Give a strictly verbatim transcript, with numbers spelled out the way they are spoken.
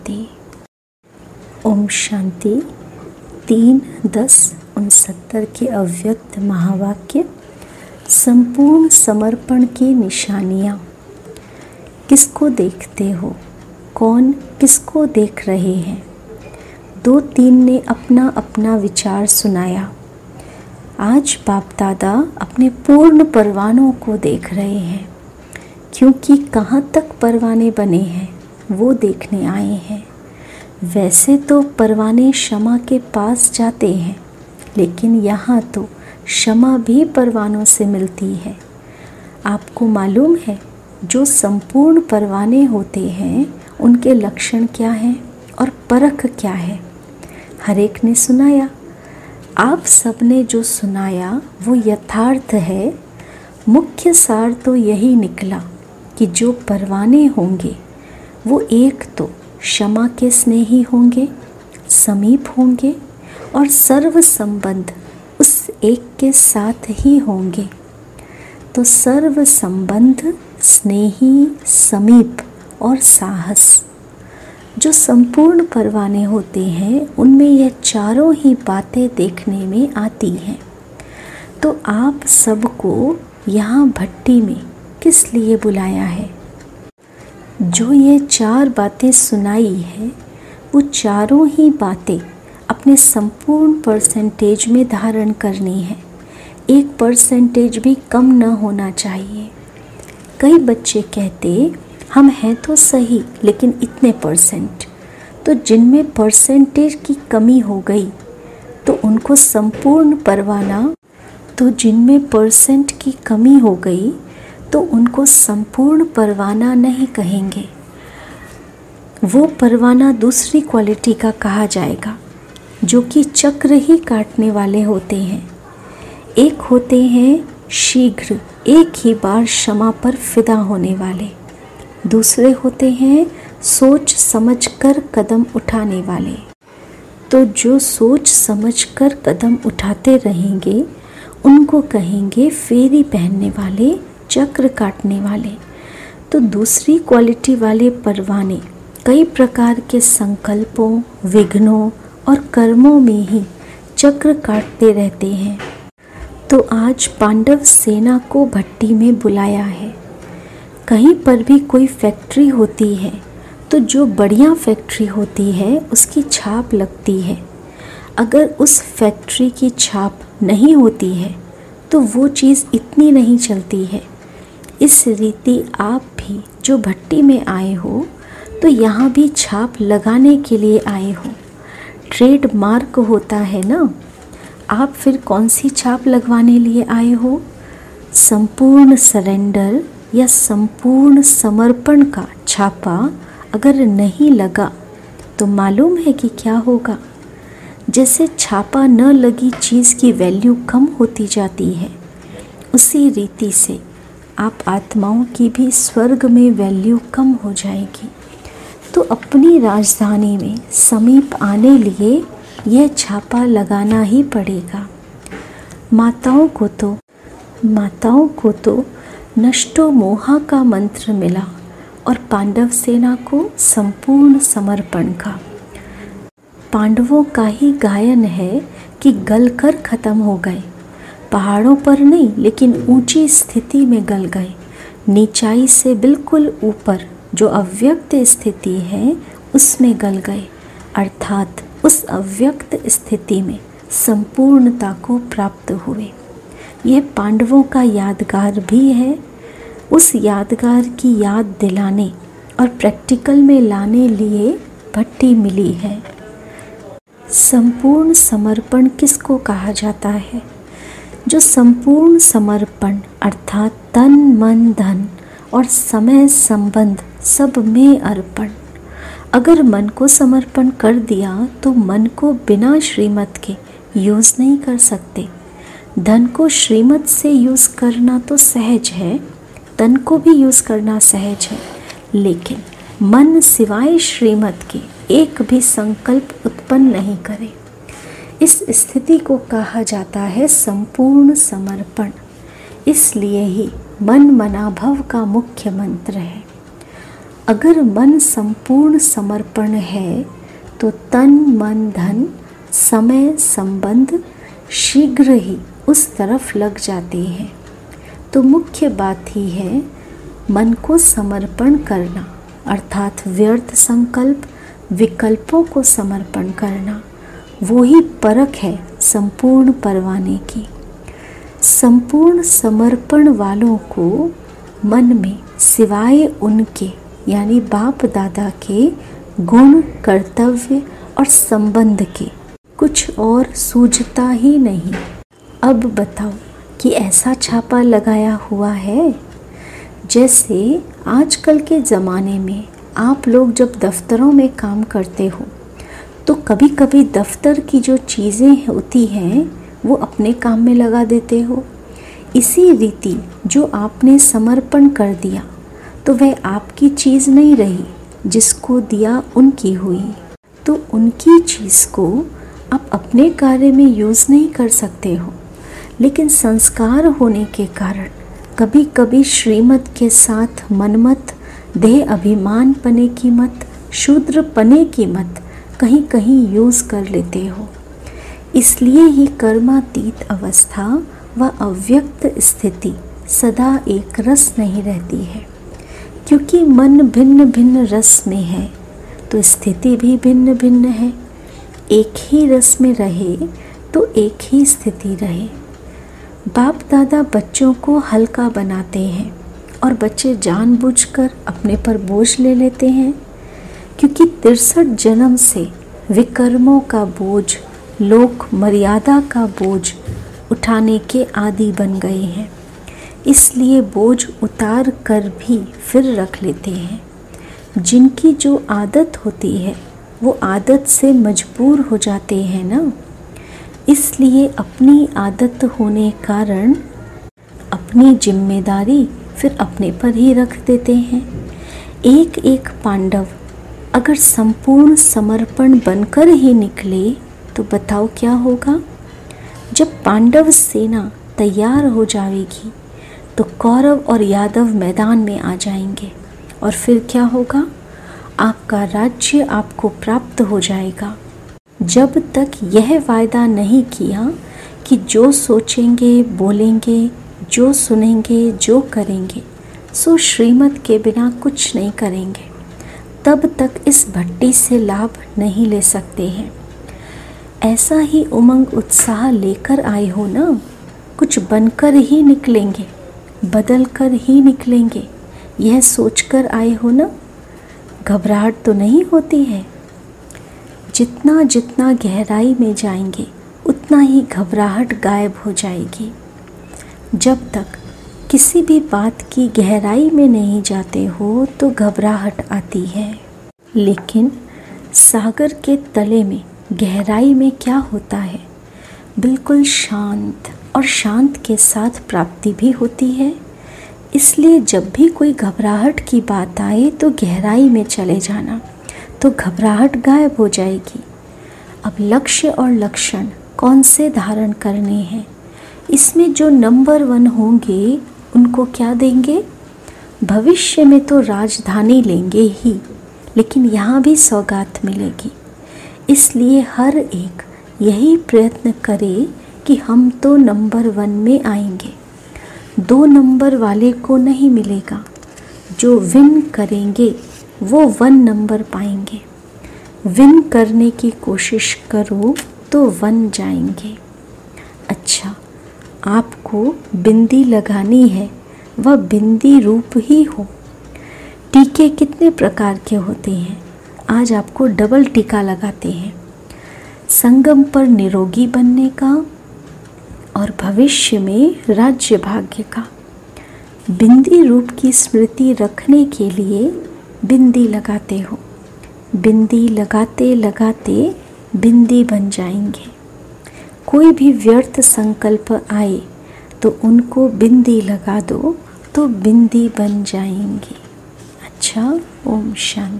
शांति। ओम शांति। तीन दस उनसत्तर के अव्यक्त महावाक्य। संपूर्ण समर्पण की निशानियाँ। किसको देखते हो? कौन किसको देख रहे हैं? दो तीन ने अपना अपना विचार सुनाया। आज बाप दादा अपने पूर्ण परवानों को देख रहे हैं, क्योंकि कहाँ तक परवाने बने हैं वो देखने आए हैं। वैसे तो परवाने क्षमा के पास जाते हैं, लेकिन यहाँ तो क्षमा भी परवानों से मिलती है। आपको मालूम है जो संपूर्ण परवाने होते हैं उनके लक्षण क्या हैं और परख क्या है? हर एक ने सुनाया। आप सबने जो सुनाया वो यथार्थ है। मुख्य सार तो यही निकला कि जो परवाने होंगे वो एक तो क्षमा के स्नेही होंगे, समीप होंगे और सर्व संबंध उस एक के साथ ही होंगे। तो सर्व संबंध, स्नेही, समीप और साहस, जो संपूर्ण परवाने होते हैं उनमें यह चारों ही बातें देखने में आती हैं। तो आप सबको यहाँ भट्टी में किस लिए बुलाया है? जो ये चार बातें सुनाई है वो चारों ही बातें अपने संपूर्ण परसेंटेज में धारण करनी है। एक परसेंटेज भी कम न होना चाहिए। कई बच्चे कहते हम हैं तो सही लेकिन इतने परसेंट, तो जिनमें परसेंटेज की कमी हो गई तो उनको संपूर्ण परवाना तो जिनमें परसेंट की कमी हो गई तो उनको संपूर्ण परवाना नहीं कहेंगे। वो परवाना दूसरी क्वालिटी का कहा जाएगा, जो कि चक्र ही काटने वाले होते हैं। एक होते हैं शीघ्र एक ही बार क्षमा पर फिदा होने वाले, दूसरे होते हैं सोच समझकर कदम उठाने वाले। तो जो सोच समझकर कदम उठाते रहेंगे उनको कहेंगे फेरी पहनने वाले, चक्र काटने वाले। तो दूसरी क्वालिटी वाले परवाने कई प्रकार के संकल्पों, विघ्नों और कर्मों में ही चक्र काटते रहते हैं। तो आज पांडव सेना को भट्टी में बुलाया है। कहीं पर भी कोई फैक्ट्री होती है तो जो बढ़िया फैक्ट्री होती है उसकी छाप लगती है। अगर उस फैक्ट्री की छाप नहीं होती है तो वो चीज़ इतनी नहीं चलती है। इस रीति आप भी जो भट्टी में आए हो तो यहाँ भी छाप लगाने के लिए आए हो। ट्रेडमार्क होता है ना। आप फिर कौन सी छाप लगवाने लिए आए हो? संपूर्ण सरेंडर या संपूर्ण समर्पण का छापा अगर नहीं लगा तो मालूम है कि क्या होगा? जैसे छापा न लगी चीज़ की वैल्यू कम होती जाती है, उसी रीति से आप आत्माओं की भी स्वर्ग में वैल्यू कम हो जाएगी। तो अपनी राजधानी में समीप आने लिए यह छापा लगाना ही पड़ेगा। माताओं को तो माताओं को तो नष्टो मोहा का मंत्र मिला और पांडव सेना को संपूर्ण समर्पण का। पांडवों का ही गायन है कि गलकर खत्म हो गए। पहाड़ों पर नहीं लेकिन ऊंची स्थिति में गल गए। नीचाई से बिल्कुल ऊपर जो अव्यक्त स्थिति है उसमें गल गए, अर्थात उस अव्यक्त स्थिति में संपूर्णता को प्राप्त हुए। यह पांडवों का यादगार भी है। उस यादगार की याद दिलाने और प्रैक्टिकल में लाने लिए भट्टी मिली है। संपूर्ण समर्पण किसको कहा जाता है? जो संपूर्ण समर्पण अर्थात तन मन धन और समय संबंध सब में अर्पण। अगर मन को समर्पण कर दिया तो मन को बिना श्रीमत के यूज़ नहीं कर सकते। धन को श्रीमत से यूज़ करना तो सहज है, तन को भी यूज़ करना सहज है, लेकिन मन सिवाय श्रीमत के एक भी संकल्प उत्पन्न नहीं करे। इस स्थिति को कहा जाता है संपूर्ण समर्पण। इसलिए ही मन मनाभव का मुख्य मंत्र है। अगर मन संपूर्ण समर्पण है तो तन मन धन समय संबंध शीघ्र ही उस तरफ लग जाते हैं। तो मुख्य बात ही है मन को समर्पण करना, अर्थात व्यर्थ संकल्प विकल्पों को समर्पण करना। वो ही परख है संपूर्ण परवाने की। संपूर्ण समर्पण वालों को मन में सिवाय उनके यानी बाप दादा के गुण कर्तव्य और संबंध के कुछ और सूझता ही नहीं। अब बताओ कि ऐसा छापा लगाया हुआ है। जैसे आजकल के ज़माने में आप लोग जब दफ्तरों में काम करते हो तो कभी कभी दफ्तर की जो चीज़ें होती हैं वो अपने काम में लगा देते हो। इसी रीति जो आपने समर्पण कर दिया तो वह आपकी चीज़ नहीं रही, जिसको दिया उनकी हुई। तो उनकी चीज़ को आप अपने कार्य में यूज़ नहीं कर सकते हो, लेकिन संस्कार होने के कारण कभी कभी श्रीमत के साथ मनमत, देह अभिमान पने की मत, शूद्र पने की मत कहीं कहीं यूज़ कर लेते हो। इसलिए ही कर्मातीत अवस्था व अव्यक्त स्थिति सदा एक रस नहीं रहती है। क्योंकि मन भिन्न भिन्न रस में है तो स्थिति भी भिन्न भिन्न है। एक ही रस में रहे तो एक ही स्थिति रहे। बाप दादा बच्चों को हल्का बनाते हैं और बच्चे जानबूझकर अपने पर बोझ ले लेते हैं, क्योंकि तिरसठ जन्म से विकर्मों का बोझ, लोक मर्यादा का बोझ उठाने के आदी बन गए हैं। इसलिए बोझ उतार कर भी फिर रख लेते हैं। जिनकी जो आदत होती है वो आदत से मजबूर हो जाते हैं ना। इसलिए अपनी आदत होने कारण अपनी जिम्मेदारी फिर अपने पर ही रख देते हैं। एक एक पांडव अगर संपूर्ण समर्पण बनकर ही निकले तो बताओ क्या होगा। जब पांडव सेना तैयार हो जाएगी तो कौरव और यादव मैदान में आ जाएंगे और फिर क्या होगा, आपका राज्य आपको प्राप्त हो जाएगा। जब तक यह वायदा नहीं किया कि जो सोचेंगे, बोलेंगे, जो सुनेंगे, जो करेंगे सो श्रीमत के बिना कुछ नहीं करेंगे, तब तक इस भट्टी से लाभ नहीं ले सकते हैं। ऐसा ही उमंग उत्साह लेकर आए हो ना, कुछ बनकर ही निकलेंगे, बदल कर ही निकलेंगे, यह सोचकर आए हो ना। घबराहट तो नहीं होती है। जितना जितना गहराई में जाएंगे उतना ही घबराहट गायब हो जाएगी। जब तक किसी भी बात की गहराई में नहीं जाते हो तो घबराहट आती है। लेकिन सागर के तले में गहराई में क्या होता है, बिल्कुल शांत, और शांत के साथ प्राप्ति भी होती है। इसलिए जब भी कोई घबराहट की बात आए तो गहराई में चले जाना, तो घबराहट गायब हो जाएगी। अब लक्ष्य और लक्षण कौन से धारण करने हैं, इसमें जो नंबर वन होंगे उनको क्या देंगे। भविष्य में तो राजधानी लेंगे ही, लेकिन यहाँ भी सौगात मिलेगी। इसलिए हर एक यही प्रयत्न करे कि हम तो नंबर वन में आएंगे। दो नंबर वाले को नहीं मिलेगा। जो विन करेंगे वो वन नंबर पाएंगे। विन करने की कोशिश करो तो वन जाएंगे। अच्छा, आपको बिंदी लगानी है, वह बिंदी रूप ही हो। टीके कितने प्रकार के होते हैं, आज आपको डबल टीका लगाते हैं। संगम पर निरोगी बनने का और भविष्य में राज्य भाग्य का। बिंदी रूप की स्मृति रखने के लिए बिंदी लगाते हो। बिंदी लगाते लगाते बिंदी बन जाएंगे। कोई भी व्यर्थ संकल्प आए तो उनको बिंदी लगा दो तो बिंदी बन जाएंगी। अच्छा, ओम शांति।